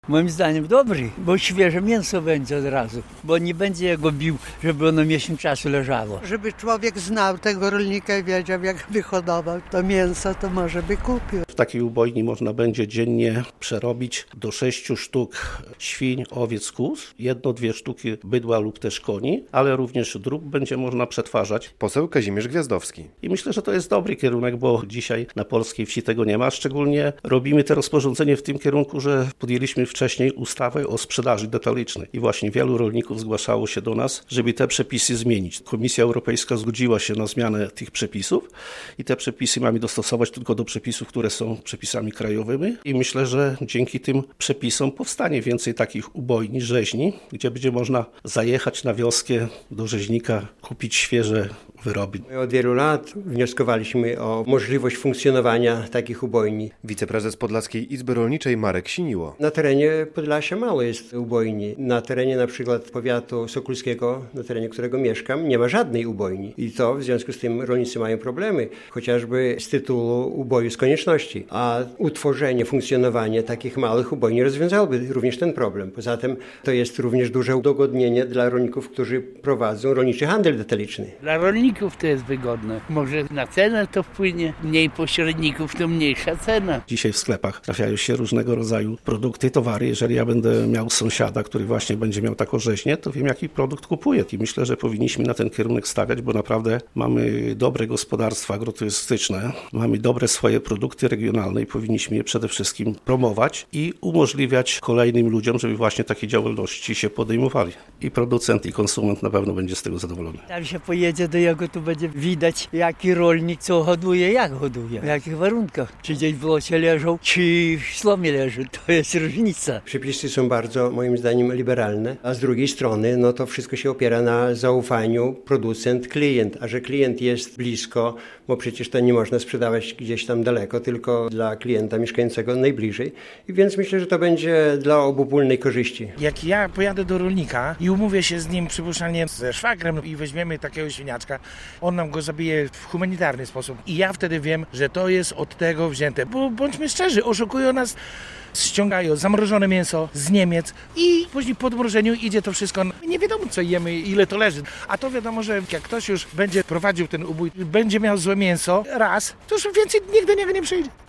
Moim zdaniem dobry, bo świeże mięso będzie od razu, bo nie będzie go bił, żeby ono miesiąc czasu leżało. Żeby człowiek znał tego rolnika i wiedział, jak wyhodował to mięso, to może by kupił. W takiej ubojni można będzie dziennie przerobić do 6 sztuk świń, owiec, kóz, 1-2 sztuki bydła lub też koni, ale również drób będzie można przetwarzać. Poseł Kazimierz Gwiazdowski. I myślę, że to jest dobry kierunek, bo dzisiaj na polskiej wsi tego nie ma. Szczególnie robimy to rozporządzenie w tym kierunku, że podjęliśmy wcześniej ustawę o sprzedaży detalicznej. I właśnie wielu rolników zgłaszało się do nas, żeby te przepisy zmienić. Komisja Europejska zgodziła się na zmianę tych przepisów i te przepisy mamy dostosować tylko do przepisów, które są przepisami krajowymi. I myślę, że dzięki tym przepisom powstanie więcej takich ubojni, rzeźni, gdzie będzie można zajechać na wioskę do rzeźnika, kupić świeże wyroby. My od wielu lat wnioskowaliśmy o możliwość funkcjonowania takich ubojni. Wiceprezes Podlaskiej Izby Rolniczej Marek Siniło. Na terenie Podlasia mało jest ubojni. Na terenie na przykład powiatu sokulskiego, na terenie którego mieszkam, nie ma żadnej ubojni. I to w związku z tym rolnicy mają problemy, chociażby z tytułu uboju z konieczności. A utworzenie, funkcjonowanie takich małych ubojni rozwiązałoby również ten problem. Poza tym to jest również duże udogodnienie dla rolników, którzy prowadzą rolniczy handel detaliczny. Dla rolników to jest wygodne. Może na cenę to wpłynie, mniej pośredników to mniejsza cena. Dzisiaj w sklepach trafiają się różnego rodzaju produkty, towary. Jeżeli ja będę miał sąsiada, który właśnie będzie miał taką rzeźnię, to wiem, jaki produkt kupuje. I myślę, że powinniśmy na ten kierunek stawiać, bo naprawdę mamy dobre gospodarstwa agroturystyczne, mamy dobre swoje produkty regionalne i powinniśmy je przede wszystkim promować i umożliwiać kolejnym ludziom, żeby właśnie takie działalności się podejmowali. I producent, i konsument na pewno będzie z tego zadowolony. Tam się pojedzie do jego, tu będzie widać, jaki rolnik co hoduje, jak hoduje, w jakich warunkach. Czy gdzieś w locie leżą, czy w slomie leży. To jest różnica. Przepisy są bardzo, moim zdaniem, liberalne, a z drugiej strony, no to wszystko się opiera na zaufaniu producent-klient, a że klient jest blisko, bo przecież to nie można sprzedawać gdzieś tam daleko, tylko dla klienta mieszkającego najbliżej. I więc myślę, że to będzie dla obopólnej korzyści. Jak ja pojadę do rolnika i umówię się z nim przypuszczalnie ze szwagrem i weźmiemy takiego świniaczka, on nam go zabije w humanitarny sposób i ja wtedy wiem, że to jest od tego wzięte. Bo bądźmy szczerzy, oszukują nas, ściągają zamrożone mięso z Niemiec i później po odmrożeniu idzie to wszystko. Nie wiadomo co jemy, ile to leży. A to wiadomo, że jak ktoś już będzie prowadził ten ubój, będzie miał złe mięso raz, to już więcej nigdy do niego nie przyjdzie.